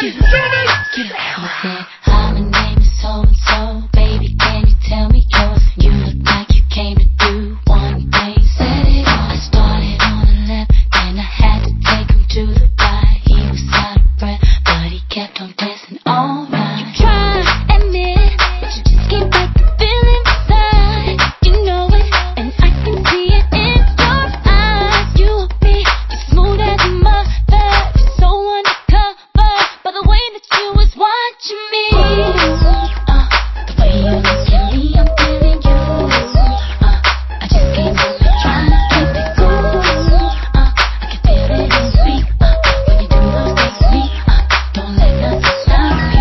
said, hi, my name is so and so. Baby, can you tell me yours? You look like you came to do one thing. Said it all. I started on the left, then I had to take him to the right. He was out of breath, but he kept on dancing all night. You try to admit, but you just can't fight the feeling inside. You know it, and I can see it in your eyes. You want me, you're smooth as a mother. You're so undercover, by the way that you was watching me. The way you look at me, I'm feeling you. I just can't help it, trying to keep it cool. I can feel it in the beat. When you do those things to me, don't let nothing stop you.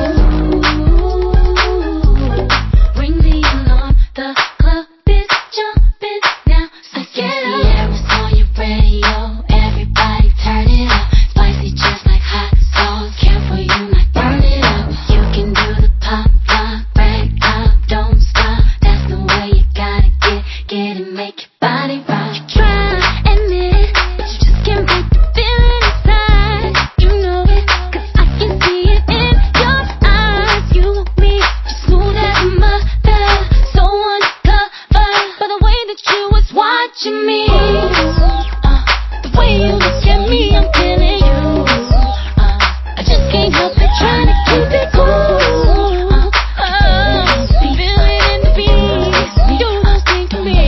Ring the alarm, the club is jumping now. So get up. Sierra's on your radio, everybody turn it up. Spicy just like hot sauce, careful you might burn it up. You can do the pop, lock, break up, don't stop. That's the way you gotta get it, make your body rock. You try to admit it, but you just can't fight the feeling inside. You know it, 'cause I can see it in your eyes. You want me, you're smooth as a mother, so undercover, by the way that you was watching me. The way you look at me, I'm feeling you. I just can't help it, trying to keep it cool. Feel it in the beat. Do those things to me.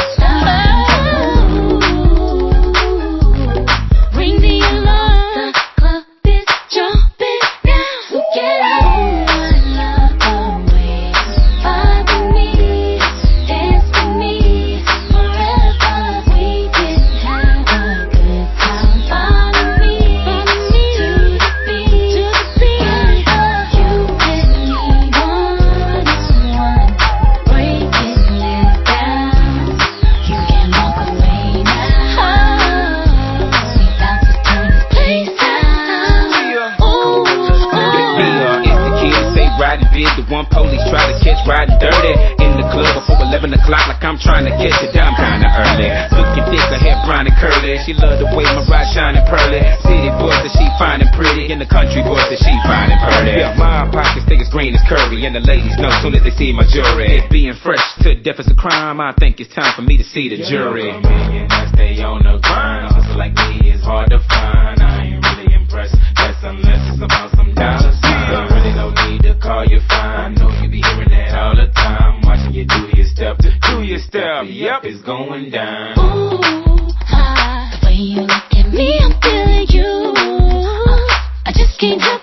Ring the alarm. The club is jumping now. So get up. I love the way you vibe with me, dance with me forever. We can have a good time. Follow me to the beat. You and me one-on-one, breaking it down. You can walk away now. We about to turn this place out. It's the kid that say riding big, the one police try to catch riding dirty. In the club before 11 o'clock, like I'm trying to catch it down kinda early. Looking thick, her hair brown and curly. She love the way my ride shining pearly. City boys that she fine and pretty, and the country boys that she fine and pretty. Yeah, my pockets thick as green as curry, and the ladies know soon as they see my jewelry. It being fresh to death is a crime, I think it's time for me to see the jury. I stay on the grind. A hustle like me is hard to find. I ain't really impressed. That's unless it's about some dollar signs. Really don't need to call you fine. Know you be hearing that all the time. Watching you do your step. Do your step. Yep, it's going down. The way you look at me, I'm feeling you. I just can't help